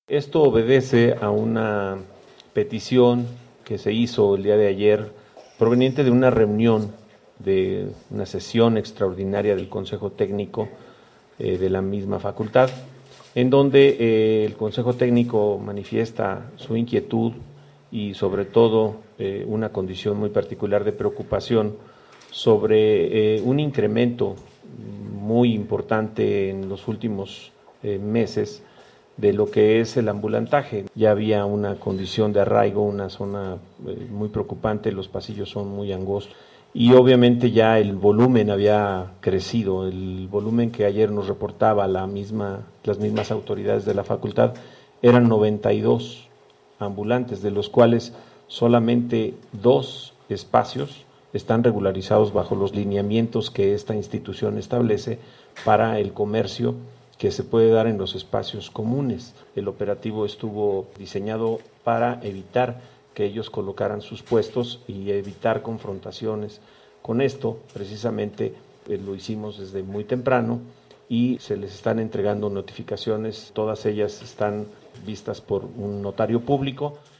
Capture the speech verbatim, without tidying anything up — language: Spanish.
Esto obedece a una petición que se hizo el día de ayer proveniente de una reunión, de una sesión extraordinaria del Consejo Técnico eh, de la misma facultad, en donde eh, el Consejo Técnico manifiesta su inquietud y sobre todo eh, una condición muy particular de preocupación sobre eh, un incremento muy importante en los últimos eh, meses de lo que es el ambulantaje. Ya había una condición de arraigo, una zona eh, muy preocupante, los pasillos son muy angostos y obviamente ya el volumen había crecido, el volumen que ayer nos reportaba la misma, las mismas autoridades de la facultad eran noventa y dos ambulantes, de los cuales solamente dos espacios están regularizados bajo los lineamientos que esta institución establece para el comercio que se puede dar en los espacios comunes. El operativo estuvo diseñado para evitar que ellos colocaran sus puestos y evitar confrontaciones. Con esto, precisamente, eh, lo hicimos desde muy temprano y se les están entregando notificaciones, todas ellas están vistas por un notario público